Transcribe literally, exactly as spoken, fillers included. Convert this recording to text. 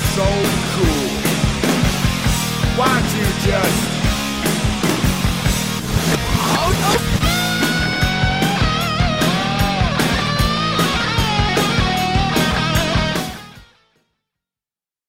so cool. Why don't you just... Oh, no!